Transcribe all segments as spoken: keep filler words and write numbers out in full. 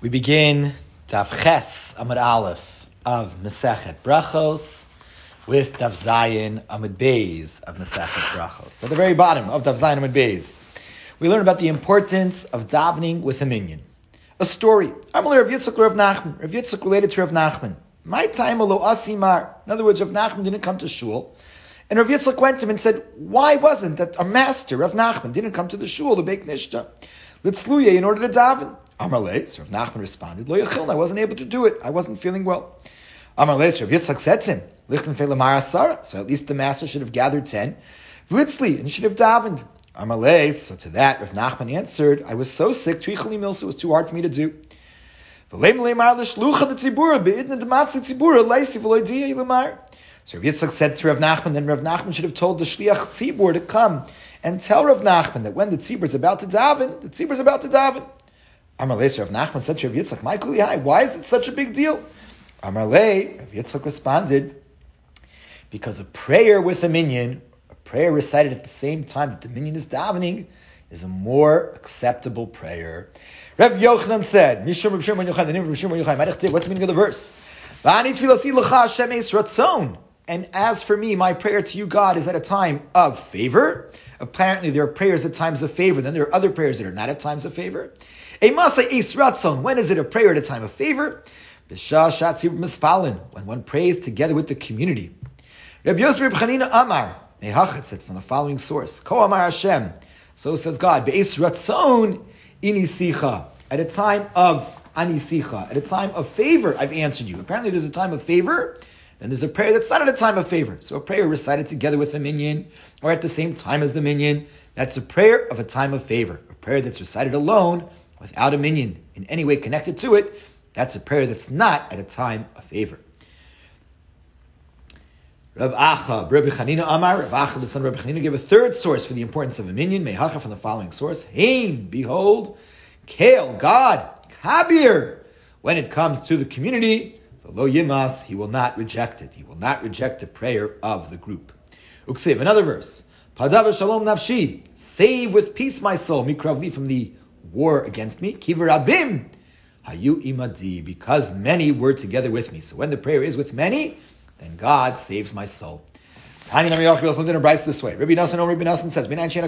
We begin Daf Ches Amud Aleph of Masechet Brachos with Daf Zayin Amud Beis of Masechet Brachos. At the very bottom of Daf Zayin Amud Beis, we learn about the importance of davening with a minyan. A story. Amalei Rav Yitzchak Rav Nachman. Rav Yitzchak related to Rav Nachman. My time lo asimar. In other words, Rav Nachman didn't come to shul, and Rav Yitzchak went to him and said, "Why wasn't that a master, Rav Nachman, didn't come to the shul to bake nishta? Litzluye in order to daven." Amalei, so Rav Nachman responded, "Lo yachilna, I wasn't able to do it. I wasn't feeling well." Amalei, so Rav Yitzchak said to him, "Lichten fe'lamar asara." So at least the master should have gathered ten. Vlitzli, and he should have davened. Amalei, so to that Rav Nachman answered, "I was so sick, twichali milsa, it was too hard for me to do." So Rav Yitzchak said to Rav Nachman, then Rav Nachman should have told the shliach tzibur to come and tell Rav Nachman that when the tzibur is about to daven, the tzibur is about to daven. Amalei, Rav Nachman said to Rav Yitzchak, "My kuli hai, why is it such a big deal?" Amalei, Rav Yitzchak responded, because a prayer with a minyan, a prayer recited at the same time that the minyan is davening, is a more acceptable prayer. Rav Yochanan said, Mishum Rav Shimon Yochai, the name of Rav Shimon Yochai, what's the meaning of the verse? V'ani tfilasi l'cha Hashem eis ratzon. And as for me, my prayer to you, God, is at a time of favor. Apparently, there are prayers at times of favor. Then there are other prayers that are not at times of favor. Eimasa eis ratzon. When is it a prayer at a time of favor? B'shah shatzib mispalin. When one prays together with the community. Rabbi Yosef Reb Chanina Amar. Mehachet said from the following source. Ko Amar Hashem. So says God. Be'eis ratzon inisicha. At a time of anisicha. At a time of favor, I've answered you. Apparently, there's a time of favor. Then there's a prayer that's not at a time of favor. So a prayer recited together with a minyan, or at the same time as the minyan, that's a prayer of a time of favor. A prayer that's recited alone, without a minyan in any way connected to it, that's a prayer that's not at a time of favor. Rav Acha, Rabbi Chanina Amar, Rav Acha, the son of Rabbi Chanina, gave a third source for the importance of a minyan, Mehacha, from the following source. Hein, behold, Kael, God, Kabir, when it comes to the community, Lo yimas, he will not reject it. He will not reject the prayer of the group. Uksiv, another verse. Padav shalom nafshi, save with peace my soul, mikravli, from the war against me. Kivar abim, hayu imadi, because many were together with me. So when the prayer is with many, then God saves my soul. Tanya Nami we also did a brayso this way. Rabbi Nassan, Rabbi Nassan says,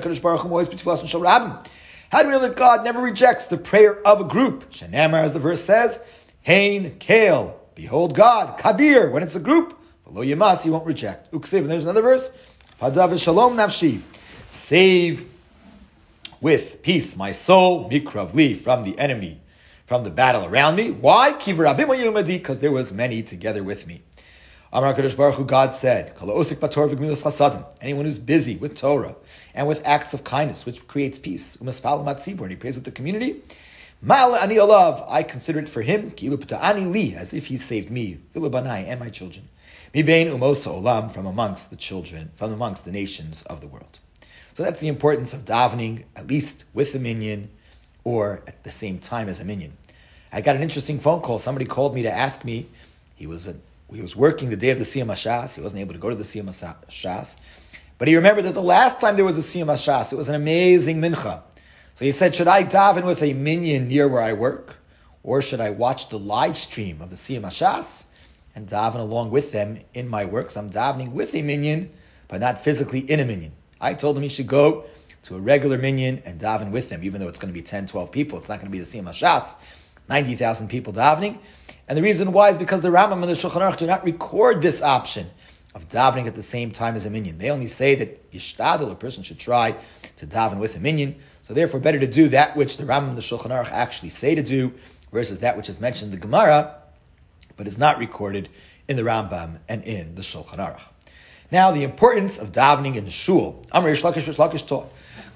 how do we know that God never rejects the prayer of a group? Shanamar, as the verse says, Hein Kael. Behold God, Kabir, when it's a group, Lo Yamas, he won't reject. Uksiv, and there's another verse, Padav Shalom Nafshi, save with peace my soul, Mikravli, from the enemy, from the battle around me. Why? Kivar Abim Yumadi, because there was many together with me. Amar Kadosh Baruch Hu, God said, Kala Osik Bator V'Gmilas Chasadim, anyone who's busy with Torah and with acts of kindness, which creates peace, Umaspal Matzibur, and he prays with the community. Mal ani alav, I consider it for him, kilu p'ta'ani li, as if he saved me, v'lebanai, and my children. Mibein umosa olam, from amongst the children, from amongst the nations of the world. So that's the importance of davening, at least with a minyan, or at the same time as a minyan. I got an interesting phone call. Somebody called me to ask me, he was a, he was working the day of the Siyam HaShas, he wasn't able to go to the Siyam HaShas, but he remembered that the last time there was a Siyam HaShas, it was an amazing mincha. So he said, should I daven with a minyan near where I work? Or should I watch the live stream of the Siyam HaShas and daven along with them in my work? So I'm davening with a minyan, but not physically in a minyan. I told him he should go to a regular minyan and daven with them, even though it's going to be ten, twelve people. It's not going to be the Siyam HaShas, ninety thousand people davening. And the reason why is because the Rambam and the Shulchan Aruch do not record this option of davening at the same time as a minyan. They only say that yishtadel, a person should try to daven with a minyan. So therefore, better to do that which the Rambam and the Shulchan Aruch actually say to do, versus that which is mentioned in the Gemara, but is not recorded in the Rambam and in the Shulchan Aruch. Now, the importance of davening in the shul. Amar Rish Lakish, Rish Lakish taught,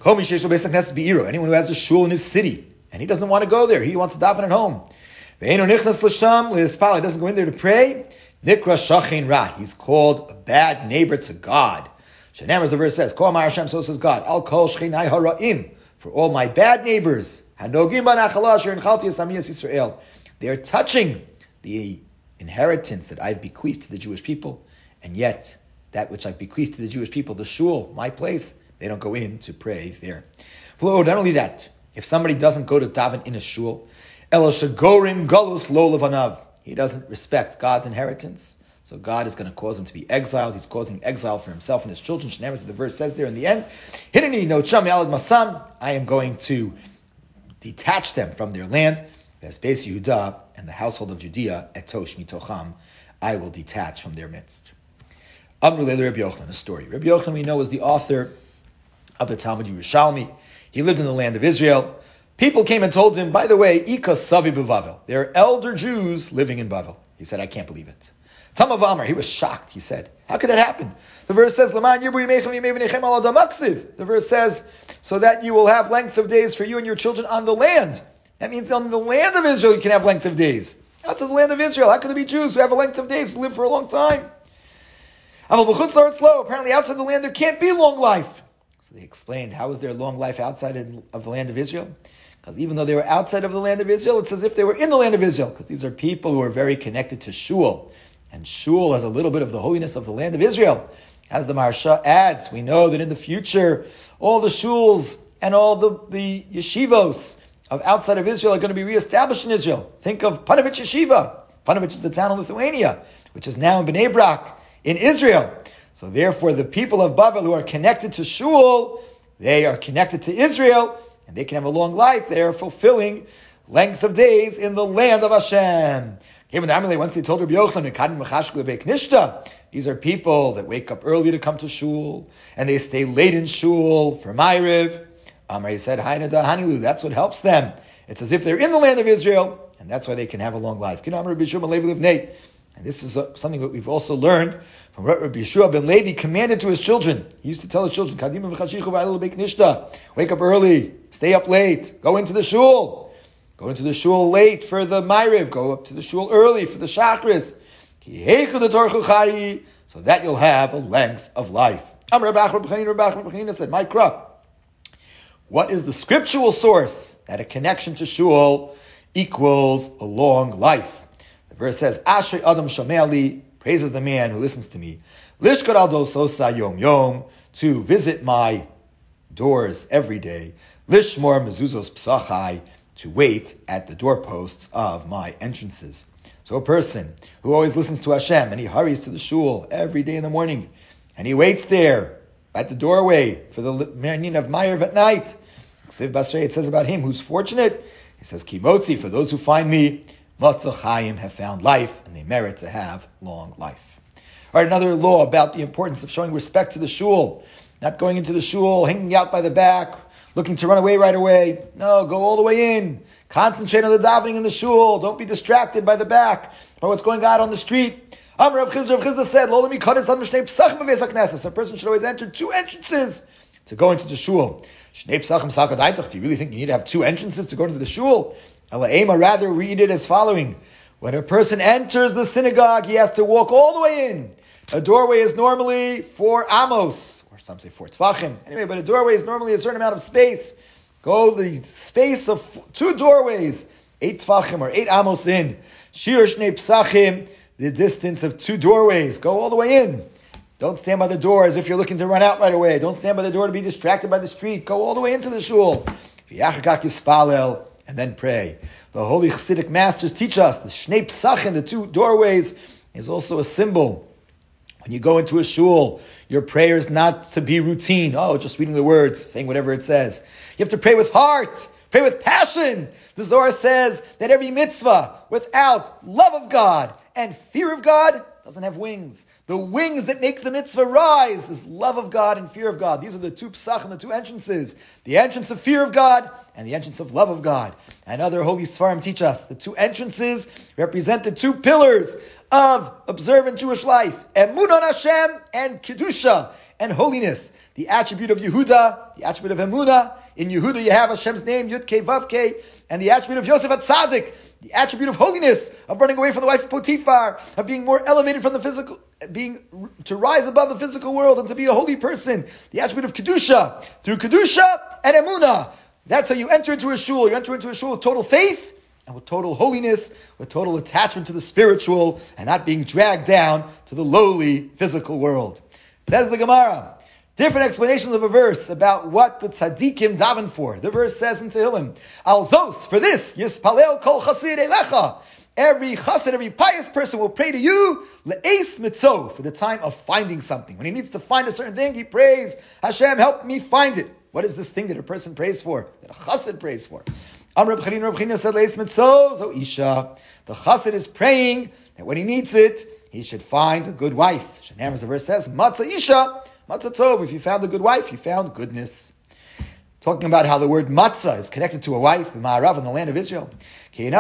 anyone who has a shul in his city, and he doesn't want to go there, he wants to daven at home. He doesn't go in there to pray. Nikra Shachin Ra. He's called a bad neighbor to God. Shanam, as the verse says, Ko Amar Hashem, so says God, Al Kol Shechinai Hara'im, for all my bad neighbors, Hanogim Banachala Asher Inchalti Esamiyas Yisrael, they are touching the inheritance that I've bequeathed to the Jewish people, and yet that which I've bequeathed to the Jewish people, the shul, my place, they don't go in to pray there. Not only that, if somebody doesn't go to daven in a shul, El shagorim galus lo levanav. He doesn't respect God's inheritance. So God is going to cause him to be exiled. He's causing exile for himself and his children. Shneimos, the verse says there in the end, Hineni no cham yalad masam. I am going to detach them from their land. As Beis Yehuda and the household of Judea, etosh mitocham, I will detach from their midst. Amru le'le Rabbi Yochanan, a story. Rabbi Yochanan, we know, was the author of the Talmud Yerushalmi. He lived in the land of Israel. People came and told him, by the way, Ika Savi B'Bavel. There are elder Jews living in Bavel. He said, I can't believe it. Tamav Amar, he was shocked. He said, how could that happen? The verse says, L'man yirbu yimechem yimei v'nechem al adam maksiv. The verse says, so that you will have length of days for you and your children on the land. That means on the land of Israel you can have length of days. Outside the land of Israel, how can there be Jews who have a length of days, who live for a long time? Apparently outside the land there can't be long life. So they explained, how is there long life outside of the land of Israel? Because even though they were outside of the land of Israel, it's as if they were in the land of Israel, because these are people who are very connected to Shul. And Shul has a little bit of the holiness of the land of Israel. As the Maharsha adds, we know that in the future, all the Shuls and all the, the yeshivos of outside of Israel are going to be reestablished in Israel. Think of Panovich Yeshiva. Panovich is the town in Lithuania, which is now in Bnei Brak in Israel. So therefore, the people of Bavel who are connected to Shul, they are connected to Israel, and they can have a long life. They are fulfilling length of days in the land of Hashem. Once they told Rabbi Yochanan, these are people that wake up early to come to Shul, and they stay late in Shul for Ma'ariv. Amar, he said, that's what helps them. It's as if they're in the land of Israel, and that's why they can have a long life. And this is something that we've also learned from Rabbi Yeshua ben Levi commanded to his children. He used to tell his children, wake up early, stay up late, go into the shul. Go into the shul late for the Ma'ariv, go up to the shul early for the Shachris. So that you'll have a length of life. said, Mikra, what is the scriptural source that a connection to shul equals a long life? The verse says, Ashrei Adam Shameali, praises the man who listens to me. Lishkar al dososa yom yom, to visit my doors every day. Lishmor mezuzos psachai, to wait at the doorposts of my entrances. So a person who always listens to Hashem and he hurries to the shul every day in the morning and he waits there at the doorway for the minyan of Ma'ariv at night. It says about him who's fortunate. He says, Kimotzi, for those who find me, Matzah Chaim, have found life and they merit to have long life. All right, another law about the importance of showing respect to the shul. Not going into the shul, hanging out by the back, looking to run away right away. No, go all the way in. Concentrate on the davening in the shul. Don't be distracted by the back, by what's going on on the street. Amar Rav Chizda, Rav Chizda said, Lo lemi kodesh ad mishnei psachim b'veis haknesses. A person should always enter two entrances to go into the shul. Shnei psachim sakadaitach. Do you really think you need to have two entrances to go into the shul? Ela rather read it as following. When a person enters the synagogue, he has to walk all the way in. A doorway is normally four amos, or some say four tvachim. Anyway, but a doorway is normally a certain amount of space. Go the space of two doorways, eight tvachim or eight amos in. Shir shnei psachim, the distance of two doorways. Go all the way in. Don't stand by the door as if you're looking to run out right away. Don't stand by the door to be distracted by the street. Go all the way into the shul. And then pray. The holy Chassidic masters teach us the shnei psachim, the two doorways, is also a symbol. When you go into a shul, your prayer is not to be routine. Oh, just reading the words, saying whatever it says. You have to pray with heart, pray with passion. The Zohar says that every mitzvah without love of God and fear of God doesn't have wings. The wings that make the mitzvah rise is love of God and fear of God. These are the two psachim, the two entrances. The entrance of fear of God and the entrance of love of God. And other holy Sfarim teach us the two entrances represent the two pillars of observant Jewish life. Emunah Hashem and Kedusha and holiness. The attribute of Yehuda, the attribute of Emunah. In Yehuda you have Hashem's name, Yud Kei Vav Kei, and the attribute of Yosef HaTzadik, the attribute of holiness, of running away from the wife of Potiphar, of being more elevated from the physical, being to rise above the physical world and to be a holy person. The attribute of Kedusha, through Kedusha and Emunah. That's how you enter into a shul. You enter into a shul with total faith and with total holiness, with total attachment to the spiritual, and not being dragged down to the lowly physical world. Says the Gemara, different explanations of a verse about what the tzaddikim daven for. The verse says in Tehillim, Al Zos, for this, Yispalel kol chasid elecha. Every chassid, every pious person will pray to you, le'es mitzo, for the time of finding something. When he needs to find a certain thing, he prays, Hashem, help me find it. What is this thing that a person prays for, that a chassid prays for? Amr Reb Chanina, Reb Chanina said, le'es mitzo, zo isha. The chassid is praying that when he needs it, he should find a good wife. Shenam, as the verse says, matzah isha, matzah tov. If you found a good wife, you found goodness. Talking about how the word matzah is connected to a wife in Ma'arav, in the land of Israel. When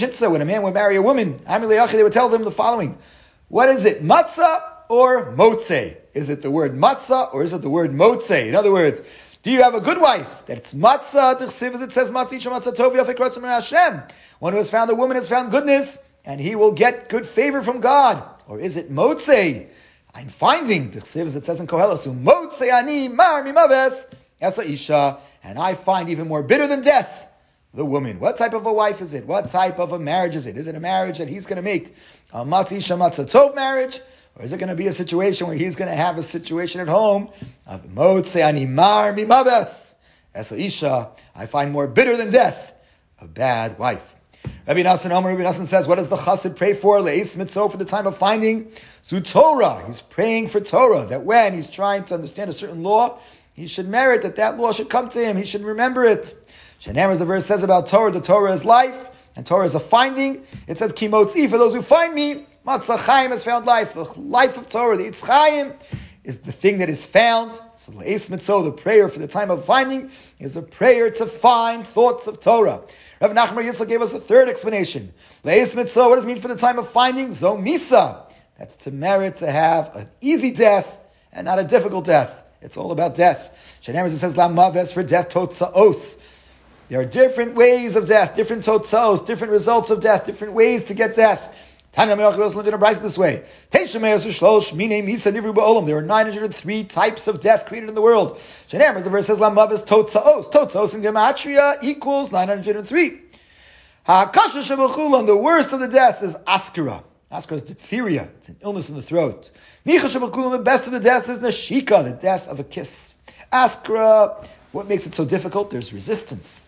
a man would marry a woman, they would tell them the following. What is it, matzah or motze? Is it the word matzah or is it the word motze? In other words, do you have a good wife? That it's matzah, as it says, matzah isha matzah tov yafek Hashem. One who has found a woman has found goodness, and he will get good favor from God. Or is it motze? I'm finding, as it says in Koheles, motze ani mar mimaves esa isha, and I find even more bitter than death the woman. What type of a wife is it? What type of a marriage is it? Is it a marriage that he's going to make a matzah isha matzah tov marriage? Or is it going to be a situation where he's going to have a situation at home of motze ani mar mimaves esa isha, I find more bitter than death a bad wife. Rabbi Nassan Omer, Rabbi Nassan says, what does the chassid pray for? Le'es mitzo, for the time of finding. Zu Torah. He's praying for Torah, that when he's trying to understand a certain law, he should merit that that law should come to him. He should remember it. Shenem, as the verse says about Torah, the Torah is life, and Torah is a finding. It says, Ki motzi, for those who find me, Matzah Chaim has found life. The life of Torah, the Eitz Chaim, is the thing that is found. So Le'es mitzo, the prayer for the time of finding, is a prayer to find thoughts of Torah. Rav Nachman Yitzchak gave us a third explanation. Le'es mitzo, what does it mean for the time of finding? Zo misa. That's to merit to have an easy death and not a difficult death. It's all about death. Shenem, as it says, La maves, for death, totzaos. There are different ways of death, different totzaos, different results of death, different ways to get death. Tanya Melchel learned in a brayso this way. There are nine hundred three types of death created in the world. Shenem, as the verse says, La maves, totzaos. Totzaos in gematria equals nine hundred three. Ha'akasha shebechulam, the worst of the deaths is askara. Askara is diphtheria. It's an illness in the throat. Nicha shebechulam, the best of the deaths is nashika, the death of a kiss. Askara, what makes it so difficult? There's resistance.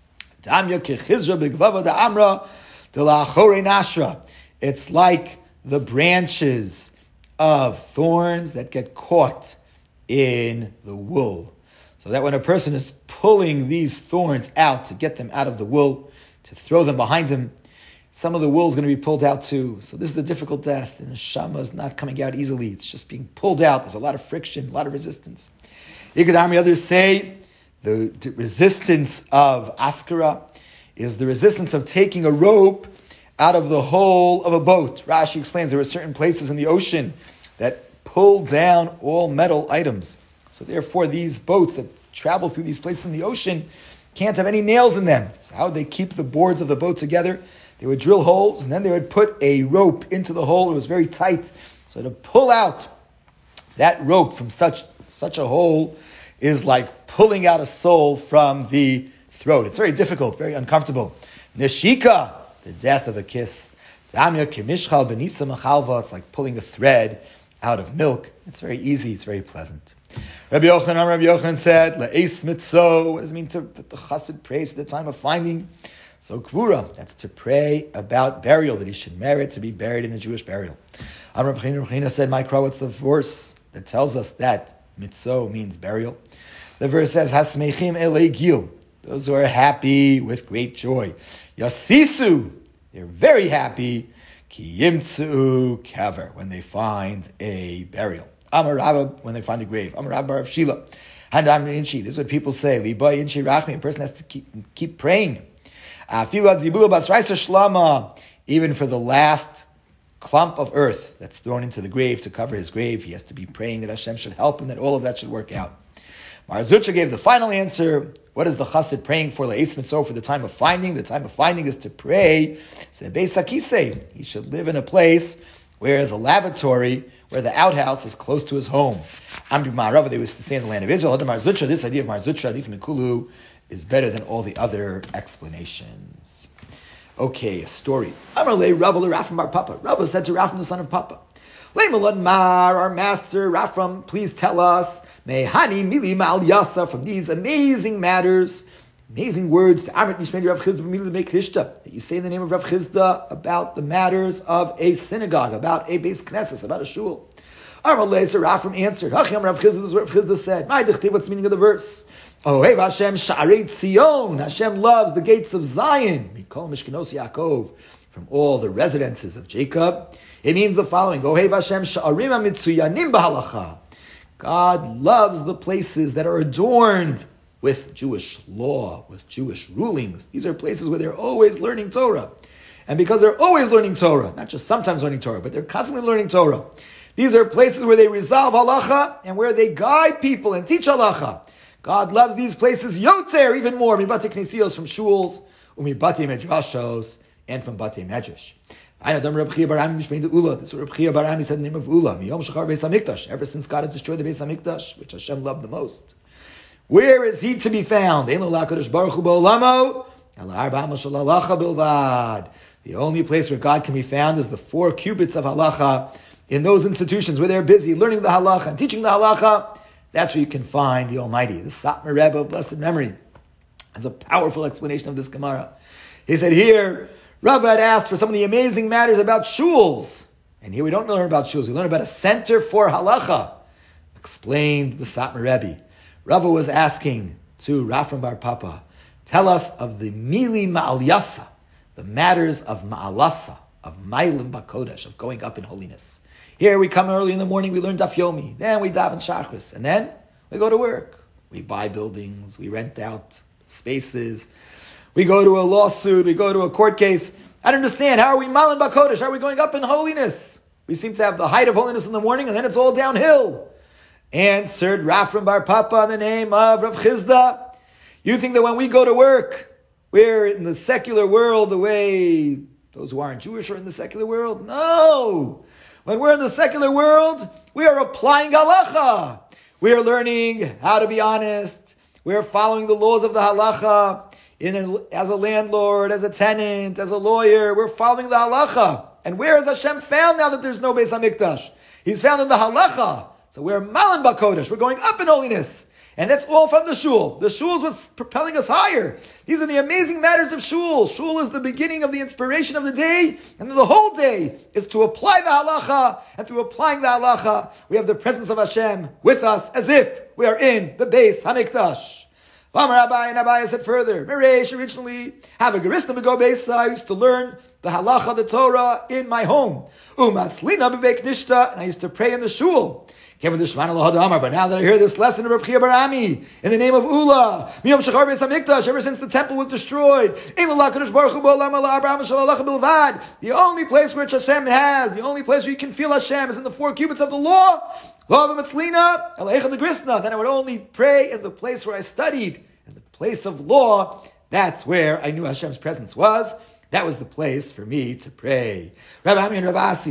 It's like the branches of thorns that get caught in the wool. So that when a person is pulling these thorns out to get them out of the wool, to throw them behind him, some of the wool is going to be pulled out too. So this is a difficult death. And the neshama is not coming out easily. It's just being pulled out. There's a lot of friction, a lot of resistance. Ikadami, others say the, the resistance of askara is the resistance of taking a rope out of the hole of a boat. Rashi explains there are certain places in the ocean that pull down all metal items. So therefore these boats that travel through these places in the ocean can't have any nails in them. So how would they keep the boards of the boat together? They would drill holes and then they would put a rope into the hole. It was very tight. So to pull out that rope from such such a hole is like pulling out a soul from the throat. It's very difficult, very uncomfortable. Neshika, the death of a kiss. Damya kimishchal benisa machalva. It's like pulling a thread out of milk. It's very easy. It's very pleasant. Rabbi Yochanan, Rabbi Yochanan said, Le'es mitzo. What does it mean to that the chassid prays at the time of finding? So kvura, that's to pray about burial, that he should merit to be buried in a Jewish burial. Amr Rabbi Chanina said, Micro, what's the verse that tells us that mitzo means burial? The verse says, Hasmechim elei gil. Those who are happy with great joy. Yasisu, they're very happy. Ki yimtzu kaver, when they find a burial. Amar Rabba, when they find a grave. Amar Rabba of Shila. Handam inchi, this is what people say. Liba inchi rachmi, a person has to keep keep praying. Even for the last clump of earth that's thrown into the grave to cover his grave, he has to be praying that Hashem should help him, that all of that should work out. Mar Zutra gave the final answer. What is the chassid praying for? Le'es mitzo, for the time of finding. The time of finding is to pray. He should live in a place where the lavatory, where the outhouse is close to his home. Amri Ma'arava, they used to stay in the land of Israel. Mar Zutra, this idea of Mar Zutra, Adif Mikulu, is better than all the other explanations. Okay, a story. Amarle Rabba Rafam Bar Papa. Rabba said to Rafam, the son of Papa, Leimalad Mar, our master, Rafam, please tell us, Mehani mili ma'al yasa, from these amazing matters, amazing words, the Amrit Mishmei Rav Chisda b'mili Mekrishta, that you say in the name of Rav Chisda about the matters of a synagogue, about a Beis Knesset, about a shul. Amalei, so Rafram answered, Hachiyam Rav Chisda, this is what Rav Chisda said. My dichtiv, what's the meaning of the verse? Oh, hey, Hashem Sha'arei Tzion. Hashem loves the gates of Zion. Mikol Mishkenos Yaakov, from all the residences of Jacob. It means the following: Oh, hey, Hashem Sha'arim HaMitzuyanim B'Halacha. God loves the places that are adorned with Jewish law, with Jewish rulings. These are places where they're always learning Torah. And because they're always learning Torah, not just sometimes learning Torah, but they're constantly learning Torah. These are places where they resolve halacha and where they guide people and teach halacha. God loves these places yoter, even more, mibate knesios, from shuls, umibate medrashos, and from bate medrash. I know Reb Chia Bar Ami Mishmei Ula. This is what Reb Chia Bar Ami said in the name of Ula. Miyom shachar Beis Hamikdash. Ever since God has destroyed the Beis Hamikdash, which Hashem loved the most. Where is He to be found? The only place where God can be found is the four cubits of halacha. In those institutions where they're busy learning the halacha and teaching the halacha, that's where you can find the Almighty. The Satmar Rebbe of blessed memory has a powerful explanation of this Gemara. He said here, Rava had asked for some of the amazing matters about shuls. And here we don't learn about shuls, we learn about a center for halacha. Explained the Satmar Rebbe. Rava was asking to Rafram Bar Papa, tell us of the Mili Ma'al Yasa, the matters of Ma'alasa, of Mailim Bakodesh, of going up in holiness. Here we come early in the morning, we learn Daf Yomi, then we daven Shachris, and then we go to work. We buy buildings, we rent out spaces, we go to a lawsuit, we go to a court case. I don't understand, how are we Mailim Bakodesh? How are we going up in holiness? We seem to have the height of holiness in the morning, and then it's all downhill. Answered Rafram Bar Papa in the name of Rav Chisda. You think that when we go to work, we're in the secular world the way those who aren't Jewish are in the secular world? No! When we're in the secular world, we are applying halacha. We are learning how to be honest. We are following the laws of the halacha in a, as a landlord, as a tenant, as a lawyer. We're following the halacha. And where is Hashem found now that there's no Beis HaMikdash? He's found in the halacha. So we're Malan Bakodesh. We're going up in holiness. And that's all from the shul. The shul is what's propelling us higher. These are the amazing matters of shul. Shul is the beginning of the inspiration of the day. And the whole day is to apply the halacha. And through applying the halacha, we have the presence of Hashem with us as if we are in the Beis HaMikdash. Amar Abai, and Abai said further, Meresh originally have a garista b'go beisa. I used to learn the halacha, the Torah, in my home. Umatzlina b'beik nishta, and I used to pray in the shul. But now that I hear this lesson of Reb Chia Bar Ami in the name of Ula, Miyom Shachar Beis Hamikdash, ever since the temple was destroyed, the only place which Hashem has, the only place where you can feel Hashem is in the four cubits of the law. Then I would only pray in the place where I studied, in the place of law. That's where I knew Hashem's presence was. That was the place for me to pray. Rabbi Ami and Rabbi Asi,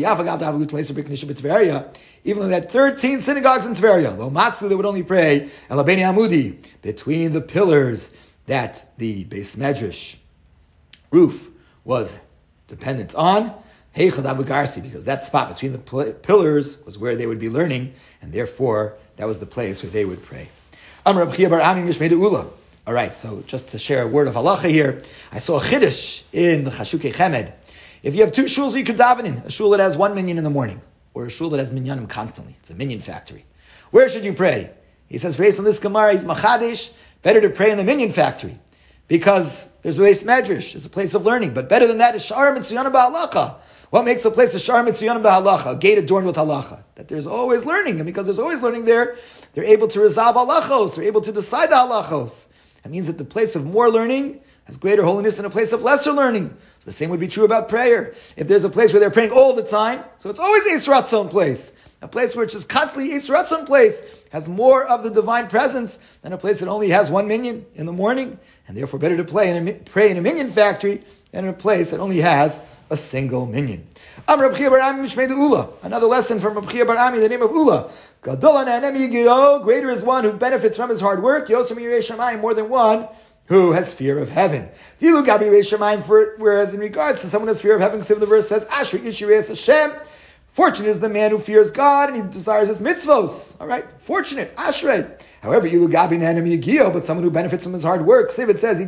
even though they had thirteen synagogues in Tveria, Lo Matzu, they would only pray El Beni Amudi, between the pillars that the Beis Medrash roof was dependent on. Heichad Abu Garsi, because that spot between the pl- pillars was where they would be learning, and therefore that was the place where they would pray. Amar Reb Chia Bar Ami Mishmei Ula. All right, so just to share a word of halacha here, I saw a chiddush in the Chashukei Chemed. If you have two shuls you could daven in, a shul that has one minyan in the morning, or a shul that has minyanim constantly, it's a minyan factory. Where should you pray? He says, based on this Gemara, he's machadish, better to pray in the minyan factory, because there's a Beis Medrash, it's a place of learning, but better than that is Sha'ar Mitzuyana B'Halacha. What makes a place a Sha'ar Mitzuyana B'Halacha, a gate adorned with halacha? That there's always learning, and because there's always learning there, they're able to resolve halachos, they're able to decide the halachos. That means that the place of more learning has greater holiness than a place of lesser learning. So the same would be true about prayer. If there's a place where they're praying all the time, so it's always Eis Ratzon place. A place which is constantly Eis Ratzon place has more of the divine presence than a place that only has one minyan in the morning, and therefore better to play in a, pray in a minyan factory than in a place that only has a single minyan. Amar Reb Chia Bar Ami Mishmei Ula. Another lesson from Reb Chia Bar Ami, the name of Ula. Greater is one who benefits from his hard work, more than one who has fear of heaven. Whereas in regards to someone who has fear of heaven, the verse says, Ashri Yishireis Hashem, Fortunate is the man who fears God and he desires his mitzvos. All right, fortunate, ashrei. However, Ilu Gabi Nanem Yigio, but someone who benefits from his hard work. Siv, says,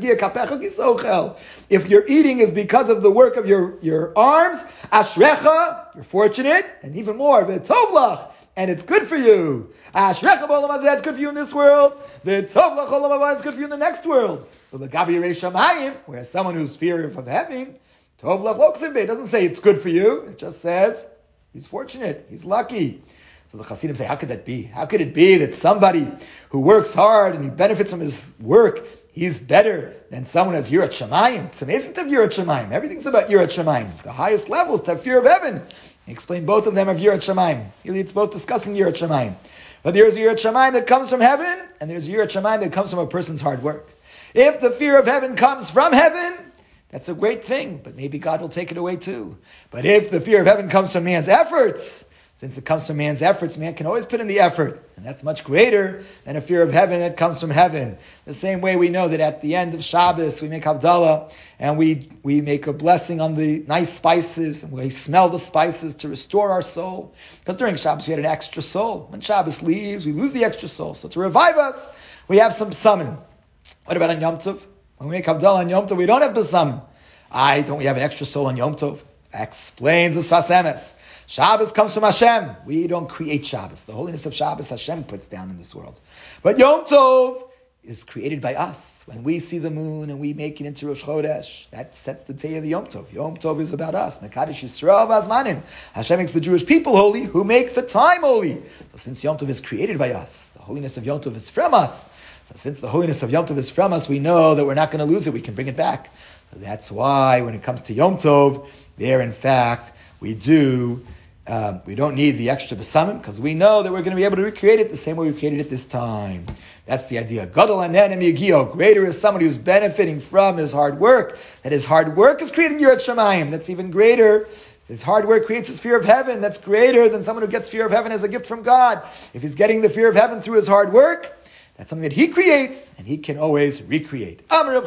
if your eating is because of the work of your, your arms, Ashrecha, you're fortunate, and even more, V'tovlach, and it's good for you. Ashrecha b'olam hazeh, it's good for you in this world. V'tovlach olam haba, it's good for you in the next world. So the Gabi Yirei Shamayim, whereas someone who's fearful of heaven, Tovlach lo ksiv, it doesn't say it's good for you, it just says he's fortunate, he's lucky. So the Hasidim say, how could that be? How could it be that somebody who works hard and he benefits from his work, he's better than someone who has Yirat Shamayim? It's amazing to have Yirat Shamayim. Everything's about Yirat Shamayim. The highest level is to have fear of heaven. He explained both of them have Yirat Shamayim. Really, it's both discussing Yirat Shamayim. But there's Yirat Shamayim that comes from heaven, and there's Yirat Shamayim that comes from a person's hard work. If the fear of heaven comes from heaven, that's a great thing, but maybe God will take it away too. But if the fear of heaven comes from man's efforts, since it comes from man's efforts, man can always put in the effort. And that's much greater than a fear of heaven that comes from heaven. The same way we know that at the end of Shabbos, we make Havdalah, and we, we make a blessing on the nice spices, and we smell the spices to restore our soul. Because during Shabbos, we had an extra soul. When Shabbos leaves, we lose the extra soul. So to revive us, we have some summon. What about on Yom Tov? When we make Havdalah on Yom Tov, we don't have the summon. I don't we have an extra soul on Yom Tov? Explains the Sfas Emes. Shabbos comes from Hashem. We don't create Shabbos. The holiness of Shabbos Hashem puts down in this world. But Yom Tov is created by us. When we see the moon and we make it into Rosh Chodesh, that sets the day of the Yom Tov. Yom Tov is about us. Mekadesh Yisrael v'azmanim. Hashem makes the Jewish people holy who make the time holy. So since Yom Tov is created by us, the holiness of Yom Tov is from us. So since the holiness of Yom Tov is from us, we know that we're not going to lose it. We can bring it back. So that's why when it comes to Yom Tov, there in fact, we do... Um, we don't need the extra besamim because we know that we're going to be able to recreate it the same way we created it this time. That's the idea. Gadol hanenem yigio. Greater is somebody who's benefiting from his hard work. That his hard work is creating Yirat Shamayim. That's even greater. His hard work creates his fear of heaven. That's greater than someone who gets fear of heaven as a gift from God. If he's getting the fear of heaven through his hard work, that's something that he creates and he can always recreate. Rabo,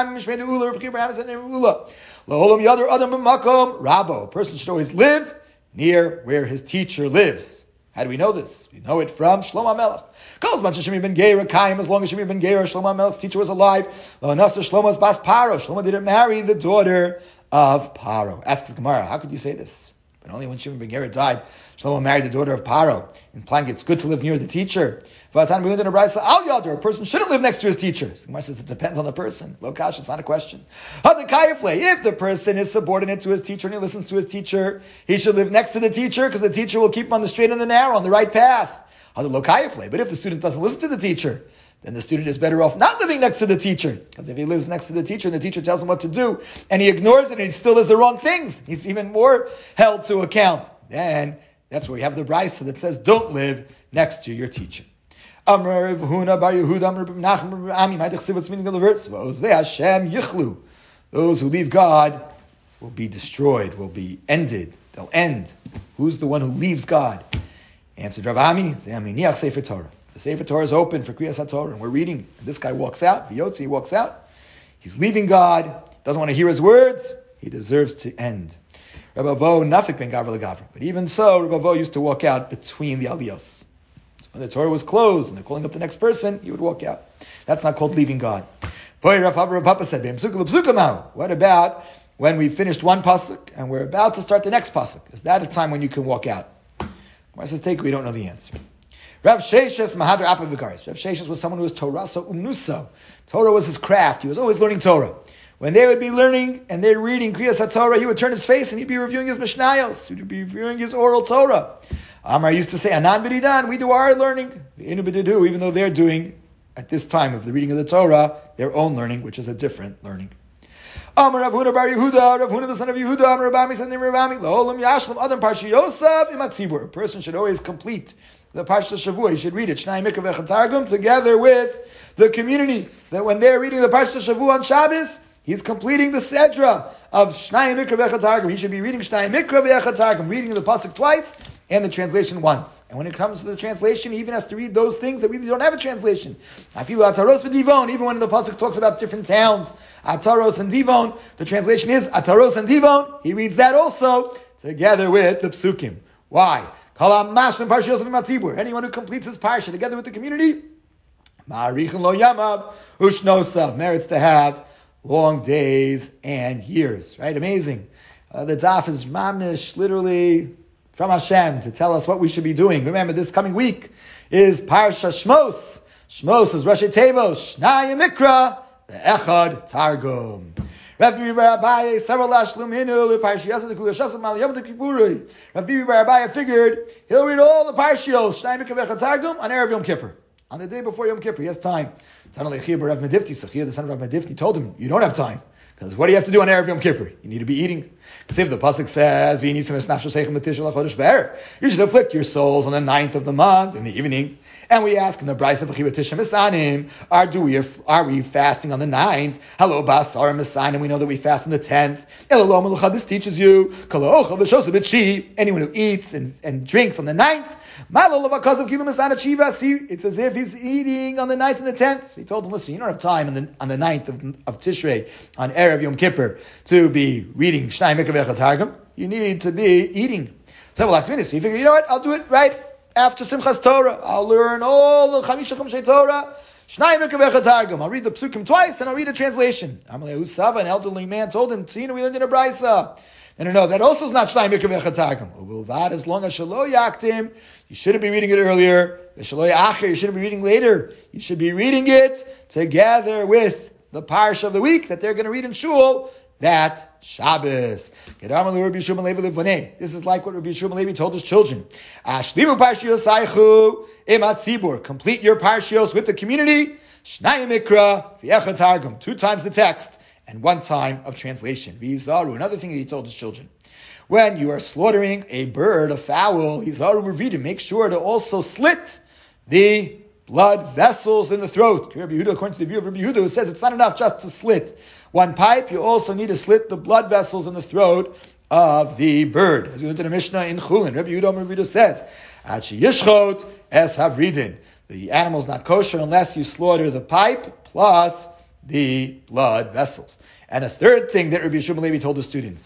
a person should always live near where his teacher lives. How do we know this? We know it from Shlomo HaMelech. As long as Shemi ben Gera, Shlomo HaMelech's teacher was alive, Shlomo's bas Paro. Shlomo didn't marry the daughter of Paro. Ask the Gemara, how could you say this? But only when Shemi ben Gera died, Shlomo married the daughter of Paro, implying it's good to live near the teacher. A person shouldn't live next to his teacher. The Gemara says it depends on the person. Lokash, it's not a question. If the person is subordinate to his teacher and he listens to his teacher, he should live next to the teacher because the teacher will keep him on the straight and the narrow, on the right path. But if the student doesn't listen to the teacher, then the student is better off not living next to the teacher. Because if he lives next to the teacher and the teacher tells him what to do, and he ignores it and he still does the wrong things, he's even more held to account. Then that's where we have the brisa that says, don't live next to your teacher. Amar Huna bar Yehuda Amar Nachman Ami. What's meaning of the verse? Hashem yichlu. Those who leave God will be destroyed, will be ended. They'll end. Who's the one who leaves God? Answered Rav Ami. Zaminiach Sefer Torah. The Sefer Torah is open for Kriyas HaTorah, and we're reading. And this guy walks out. V'yotzi, he walks out. He's leaving God. Doesn't want to hear his words. He deserves to end. Rabbi Vo Nafik ben Gavra Legavra. But even so, Rabbi Vo used to walk out between the aliyos. So when the Torah was closed and they're calling up the next person, he would walk out. That's not called leaving God. Rav Papa said, what about when we finished one pasuk and we're about to start the next pasuk? Is that a time when you can walk out? Gemara says, take, we don't know the answer. Rav Sheshes Mahadar Apa V'Garis. Rav Sheshes was someone who was Torasa Umnuso. Torah was his craft. He was always learning Torah. When they would be learning and they're reading Kriyas HaTorah, he would turn his face and he'd be reviewing his Mishnayos. He would be reviewing his oral Torah. Amar used to say, Anan b'didan, we do our learning. Inu b'didu, even though they're doing, at this time of the reading of the Torah, their own learning, which is a different learning. Amar Rav Huna bar Yehuda, Rav Huna the son of Yehuda, Amar Rav Ami, son of Rav Ami, L'olam yashlam adam parshi Yosef imatzibur. A person should always complete the Parsha Shavua. He should read it, Shnai Mikra V'Chatargum, together with the community. That when they're reading the Parsha Shavua on Shabbos, he's completing the Sedra of Shnai Mikra V'Chatargum. He should be reading Shnai Mikra V'Chatargum, reading the pasuk twice, and the translation once. And when it comes to the translation, he even has to read those things that really don't have a translation. Afilu Ataros v'Divon, even when the pasuk talks about different towns, Ataros and Divon, the translation is Ataros and Divon. He reads that also together with the psukim. Why? Anyone who completes his parsha together with the community, merits to have long days and years. Right? Amazing. Uh, the daf is mamish, literally from Hashem, to tell us what we should be doing. Remember, this coming week is Parsha Shmos. Shmos is Rashi Tevos, Shnai Mikra, the Echad Targum. Rabbi Rabbi several lashlim hinu parshiyas the kulashas mal yom kippur. Rabbi Rabbi figured he'll read all the parshios Shnai Mikra Echad Targum on Erev Yom Kippur. On the day before Yom Kippur, he has time. Tanalei Chiyah Rav Medifti, Sachia, the son of Rav Medifti, told him, you don't have time. Because what do you have to do on Erev Yom Kippur? You need to be eating. Because if the pasuk says, you should afflict your souls on the ninth of the month in the evening. And we ask in the Brayso of Chivatisha Misanim, are do we are we fasting on the ninth? Hello, Basar Misanim. We know that we fast on the tenth. This teaches you anyone who eats and, and drinks on the ninth. It's as if he's eating on the ninth and the tenth. So he told him, listen, you don't have time on the on the ninth of, of Tishrei, on Erev Yom Kippur, to be reading Shnai Mikra Echad Targum. You need to be eating. So he figured, you know what, I'll do it right after Simchas Torah. I'll learn all the Chamisha Chumshei Torah, Shnai Mikra Echad Targum. I'll read the psukim twice and I'll read a translation. Amalei Usava, an elderly man, told him, Tina, we learned in a Brayso. No, no, no, that also is not Shnai Mikra Echad Targum. As long as Shelo Yaktim, you shouldn't be reading it earlier. Shelo Acher, you shouldn't be reading later. You should be reading it together with the parsha of the week that they're going to read in shul that Shabbos. This is like what Rabbi Yeshua Levi told his children. Complete your parshios with the community. Shnai Mikra Echad Targum. Two times the text and one time of translation. V'yizaru, another thing that he told his children. When you are slaughtering a bird, a fowl, Yizaru Revidim, make sure to also slit the blood vessels in the throat. Rabbi Yehuda, according to the view of Rabbi Yehuda, who says it's not enough just to slit one pipe, you also need to slit the blood vessels in the throat of the bird. As we went to the Mishnah in Chulin, Rabbi Yehuda, Rabbi Yehuda says, Achi Yishchot es Havridin. The animal's not kosher unless you slaughter the pipe plus the blood vessels. And a third thing that Rabbi Yeshua Levi told the students,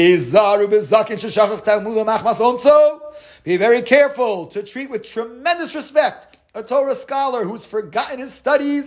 be very careful to treat with tremendous respect a Torah scholar who's forgotten his studies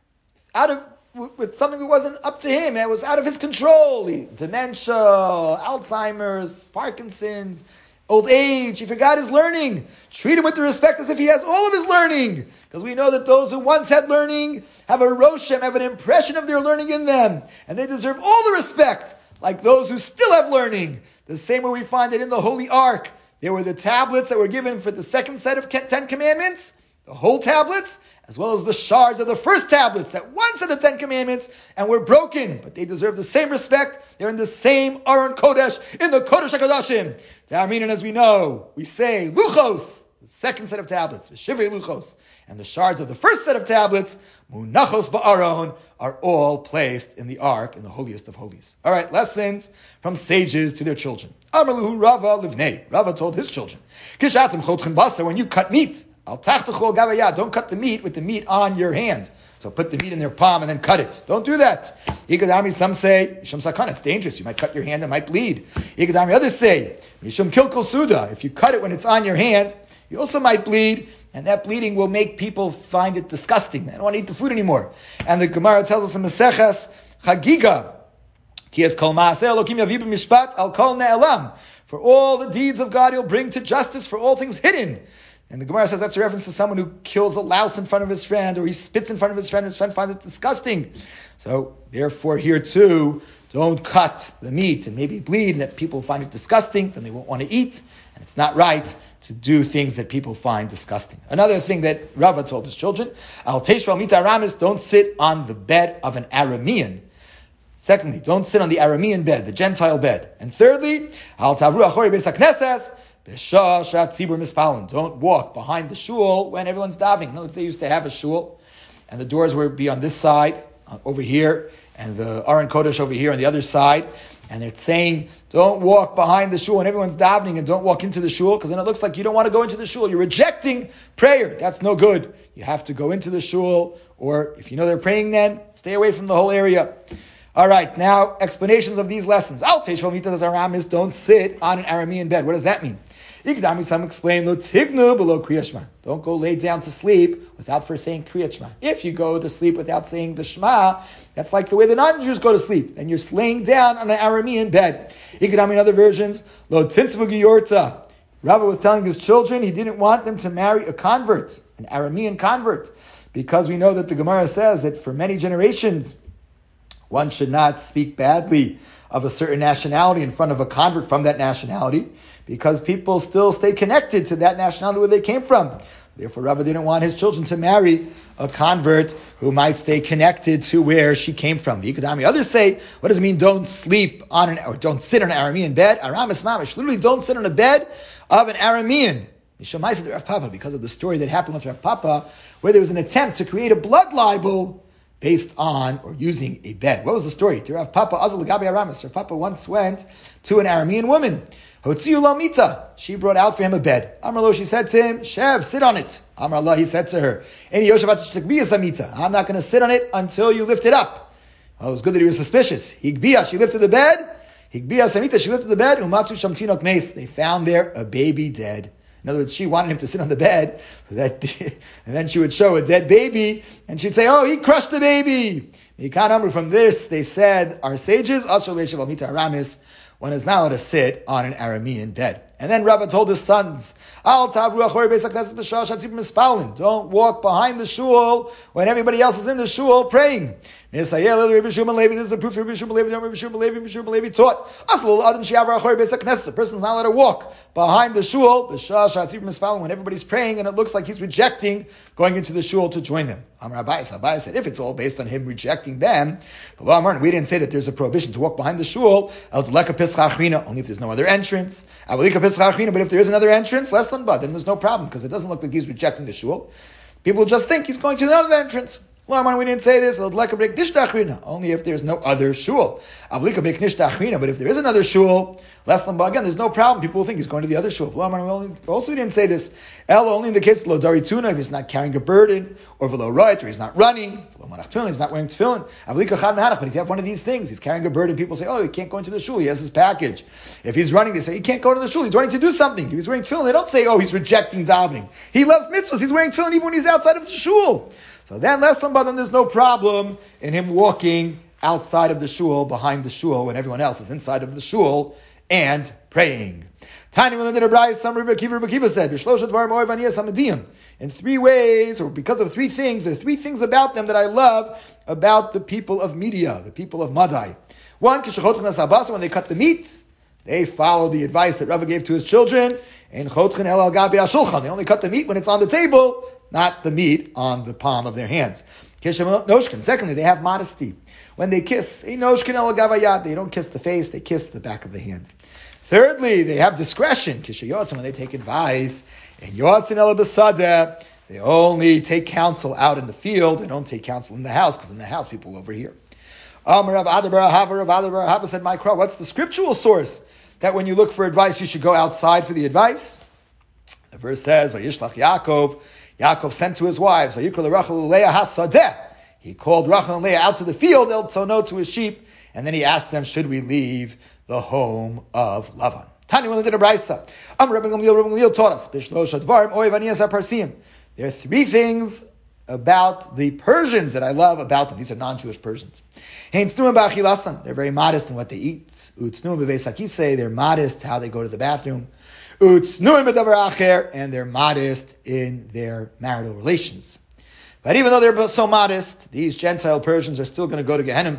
out of with something that wasn't up to him, it was out of his control. He, dementia, Alzheimer's, Parkinson's, old age, he forgot his learning. Treat him with the respect as if he has all of his learning. Because we know that those who once had learning have a roshem, have an impression of their learning in them. And they deserve all the respect, like those who still have learning. The same way we find it in the Holy Ark. There were the tablets that were given for the second set of Ten Commandments, the whole tablets, as well as the shards of the first tablets that once had the Ten Commandments and were broken, but they deserve the same respect. They're in the same Aron Kodesh, in the Kodesh HaKodashim. Ta'aminan, as we know, we say Luchos, the second set of tablets, Shivei Luchos, and the shards of the first set of tablets, Munachos Ba'aron, are all placed in the Ark, in the holiest of holies. All right, lessons from sages to their children. Amarluhu Rava Livnei. Rava told his children, Kishatim Chotchem Basa, when you cut meat, Al Tachtachol Gavayah, don't cut the meat with the meat on your hand. So put the meat in their palm and then cut it. Don't do that. Yigadami, some say, Mishum Sakana, it's dangerous. You might cut your hand, it might bleed. Yigadami, others say, Mishum Kilkul Suda, if you cut it when it's on your hand, you also might bleed, and that bleeding will make people find it disgusting. They don't want to eat the food anymore. And the Gemara tells us in Maseches Chagiga, Ki es kol ma'aseh Elokim yavi b'mishpat al kol ne'elam. For all the deeds of God, he'll bring to justice for all things hidden. And the Gemara says that's a reference to someone who kills a louse in front of his friend, or he spits in front of his friend, and his friend finds it disgusting. So, therefore, here too, don't cut the meat and maybe bleed, and that people find it disgusting, then they won't want to eat. And it's not right to do things that people find disgusting. Another thing that Rava told his children, Al Teishval Mita Aramis, don't sit on the bed of an Aramean. Secondly, don't sit on the Aramean bed, the Gentile bed. And thirdly, Al Tavru Achori Beis HaKnesses, don't walk behind the shul when everyone's davening. No, they used to have a shul, and the doors would be on this side, uh, over here, and the Aron Kodesh over here on the other side. And they're saying, don't walk behind the shul when everyone's davening, and don't walk into the shul, because then it looks like you don't want to go into the shul. You're rejecting prayer. That's no good. You have to go into the shul, or if you know they're praying then, stay away from the whole area. All right, now explanations of these lessons. Al Teishval Mitas Aramis, don't sit on an Aramean bed. What does that mean? Ikdami, some explain, lo tignu below Kriyat Shema. Don't go lay down to sleep without first saying Kriyat Shema. If you go to sleep without saying the Shema, that's like the way the non-Jews go to sleep. And you're laying down on an Aramean bed. Ikdami, in other versions, lo tinsvu giyorta. Rabbi was telling his children he didn't want them to marry a convert, an Aramean convert, because we know that the Gemara says that for many generations, one should not speak badly of a certain nationality in front of a convert from that nationality, because people still stay connected to that nationality where they came from. Therefore, Rabbi didn't want his children to marry a convert who might stay connected to where she came from. The Ikadami others say, what does it mean don't sleep on an, or don't sit on an Aramean bed? Aramis mamish, literally don't sit on a bed of an Aramean. Because of the story that happened with Rav Papa, where there was an attempt to create a blood libel based on or using a bed. What was the story? Rav Papa Azal Gabi Aramis. Rav Papa once went to an Aramean woman. Hotziu Lamita. She brought out for him a bed. Amar lo, she said to him, Shev, sit on it. Amar Allah, he said to her, Eni Yoshavat Samita. I'm not going to sit on it until you lift it up. Well, it was good that he was suspicious. Higbia, she lifted the bed. Higbia Samita, she lifted the bed. Umatsu Shamtinok Meis. They found there a baby dead. In other words, she wanted him to sit on the bed, so that, and then she would show a dead baby, and she'd say, oh, he crushed the baby. From this, they said, our sages, Aramis, one is not allowed to sit on an Aramean bed. And then Rabbi told his sons, don't walk behind the shul when everybody else is in the shul praying. This is a proof Rabbi Shimon Levi taught. The person's not allowed to walk behind the shul when everybody's praying and it looks like he's rejecting going into the shul to join them. Amar Abai said, if it's all based on him rejecting them, we didn't say that there's a prohibition to walk behind the shul, only if there's no other entrance. But if there is another entrance, less than but, then there's no problem because it doesn't look like he's rejecting the shul. People just think he's going to another entrance. We didn't say this. Only if there's no other shul. But if there is another shul, less than again, there's no problem. People will think he's going to the other shul. Also, we didn't say this. El only in the case of lo darituna, if he's not carrying a burden, or velo right, or he's not running. He's not wearing tefillin. But if you have one of these things, he's carrying a burden. People say, oh, he can't go into the shul. He has his package. If he's running, they say he can't go to the shul. He's running to do something. If he's wearing tefillin, they don't say, oh, he's rejecting davening. He loves mitzvahs. He's wearing tefillin even when he's outside of the shul. So then, less than but then there's no problem in him walking outside of the shul, behind the shul, when everyone else is inside of the shul and praying. Tiny when the bride, some Rebbe Kiva said, in three ways, or because of three things, there are three things about them that I love about the people of Media, the people of Madai. One, when they cut the meat, they follow the advice that Rava gave to his children. And they only cut the meat when it's on the table, not the meat on the palm of their hands. Secondly, they have modesty. When they kiss, they don't kiss the face, they kiss the back of the hand. Thirdly, they have discretion. When they take advice, they only take counsel out in the field, they don't take counsel in the house, because in the house people will overhear. Rav said, my crow, what's the scriptural source that when you look for advice, you should go outside for the advice? The verse says, Vayishlach Yaakov, Yaakov sent to his wives, he called Rachel and Leah out to the field, El Tzono, to his sheep, and then he asked them, should we leave the home of Lavan? Tani when they did a braysa. Am Rabbi Gamliel, Rabbi Gamliel taught us, Bishlosh Advarim, Oiv Aniyas HaParsim. There are three things about the Persians that I love about them. These are non-Jewish Persians. They're very modest in what they eat. They're modest how they go to the bathroom. And they're modest in their marital relations. But even though they're so modest, these Gentile Persians are still going to go to Gehenna.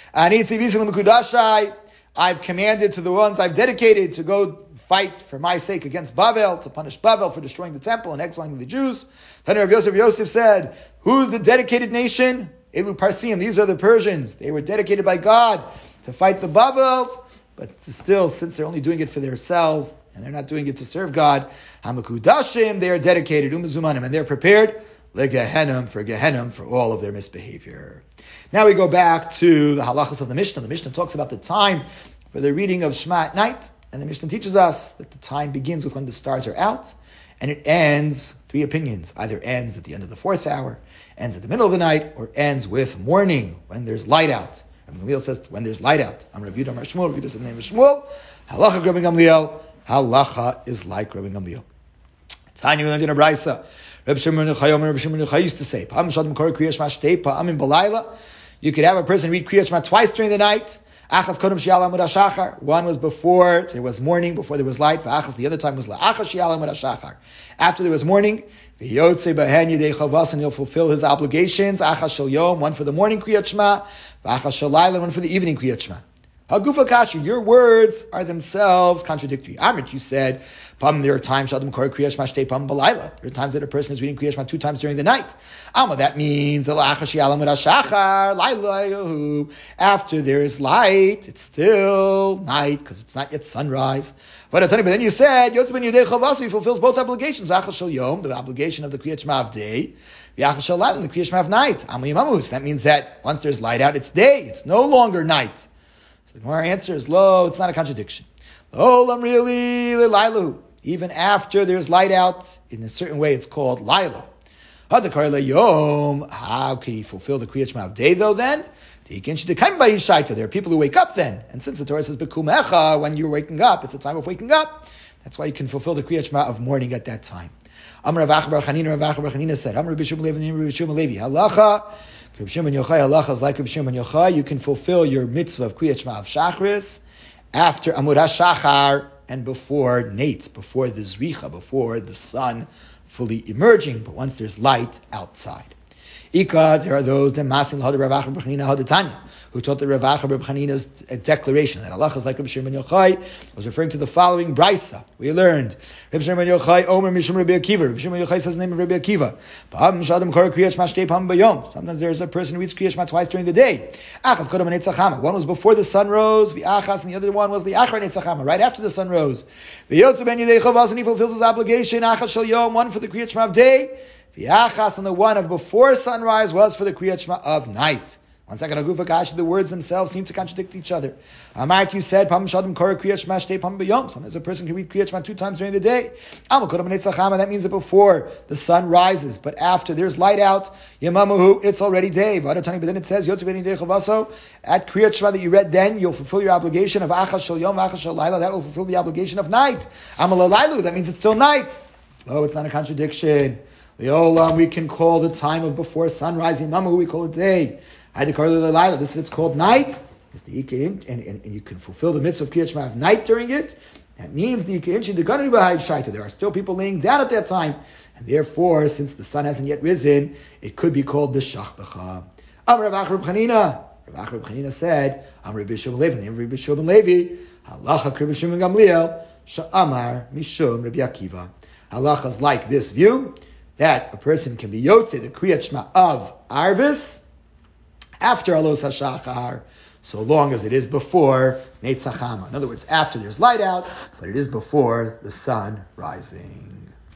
I've commanded to the ones I've dedicated to go fight for my sake against Bavel, to punish Bavel for destroying the temple and exiling the Jews. Then Rav Yosef Yosef said, who's the dedicated nation? Elu Parsim, these are the Persians. They were dedicated by God to fight the Bavels, but still, since they're only doing it for themselves, and they're not doing it to serve God, Hamakudashim, they are dedicated, Umazumanim, and they're prepared, Legehenim, for Gehenim, for all of their misbehavior. Now we go back to the halachas of the Mishnah. The Mishnah talks about the time for the reading of Shema at night, and the Mishnah teaches us that the time begins with when the stars are out, and it ends, three opinions, either ends at the end of the fourth hour, ends at the middle of the night, or ends with morning, when there's light out. Rabbi Gamliel says when there's light out. I'm Rabbi Yudah Mar Shmuel, Rabbi Yudah says the name of Shmuel, halacha Rabbi Gamliel, halacha is like Rabbi Gamliel. Tanya, we learned in a brisa. Rabbi Shimon ben Yochai, Rabbi Shimon ben Yochai used to say, "Pa'am shadam kor kriyas shma shtei pa'amim b'layla." You could have a person read kriyas shma twice during the night. Achas kodem shi'al amud hashachar. One was before there was morning, before there was light. Achas, the other time was la'achas shi'al amud hashachar. After there was morning, v'yotze b'hen yidei chavas, and he'll fulfill his obligations. Achas shel yom, one for the morning kriyat shma. V'achas shel layla, one for the evening kriyat shma. Hagufa kashu, your words are themselves contradictory. Amrit, you said, Pam, there are times Shadam Kor Kriyash Shma Shtei Pam Balayla. There are times that a person is reading Kriyash Shma two times during the night. Amma, that means after there is light, it's still night because it's not yet sunrise. But but then you said Yotze ben Yedei Chavasi fulfills both obligations. Achas Shel Yom, the obligation of the Kriyat Shema of day, V'achas Shel Layla, the Kriyat Shema of night. Amayim Amus. That means that once there's light out, it's day. It's no longer night. So the Gemara answer is lo. It's not a contradiction. Lo, I'm really Lailu. Even after there's light out, in a certain way, it's called Laila. How can he fulfill the Kriyat Shema of day, though, then? There are people who wake up then. And since the Torah says, Bekumecha, when you're waking up, it's a time of waking up. That's why you can fulfill the Kriyat Shema of morning at that time. Amar Rav Acha bar Chanina, Rav Acha bar Chanina said, Amar Rabbi Shimon Levi, Rabbi Shimon Levi, Halacha, Rabbi Shimon Yochai, Halacha is like Rabbi Shimon Yochai. You can fulfill your mitzvah of Kriyat Shema of Shachris after Amud HaShachar and before Nates, before the Zricha, before the sun fully emerging, but once there's light outside. Ika, there are those that masim l'had Rav Acha bar Chanina hadetanya, who taught the Rav Acha bar Chanina's declaration that Allah is like Rabbi Shimon Yochai, was referring to the following brisa. We learned Rabbi Shimon Yochai Omer Mishum Rabbi Akiva. Rabbi Shimon Yochai says the name of Rabbi Akiva. Pam shadam kor kriyas shma shtei pam bayom. Sometimes there's a person who reads kriyas shma twice during the day. Achas kodem netzachama. One was before the sun rose, v'achas, and the other one was the achar netzachama, right after the sun rose. V'yotzu ben yidei chavas, and he fulfills his obligation. Achas shel yom, one for the kriyas shma of day. V'achas, and the one of before sunrise was for the kriyat shema of night. One second, Agufa Kashi, the words themselves seem to contradict each other. Amarik, you said, Pam Shadim Kor kriyat shema shtei pam b'yom. Sometimes a person can read kriyat shema two times during the day. Amal kodem netzachama, that means that before the sun rises, but after there's light out, Yemamuhu, it's already day. But then it says, Yotze ben yidei chavaso, at kriyat shema that you read then, you'll fulfill your obligation of achas shel yom, achas shel layla, that will fulfill the obligation of night. Amal alaylu, that means it's still night. Oh, it's not a contradiction. The Olam, we can call the time of before sunrise, Yamamu, we call it day. This is it's called night. And, and, and you can fulfill the mitzvah of Kriyat Shema of night during it. That means the there are still people laying down at that time. And therefore, since the sun hasn't yet risen, it could be called B'shach B'cha. Amar Rav Acha bar Chanina. Rav Acha bar Chanina said, Amar Rabbi Shimon Levi, the name of Rabbi Shimon Levi, Halacha Rabbi Shimon Gamliel, Sha'amar Mishum Rabbi Akiva. Halacha is like this view, that a person can be Yotze, the Kriyat Shema of Arvis, after Alos HaShachar, so long as it is before Netzachama. In other words, after there's light out, but it is before the sun rising.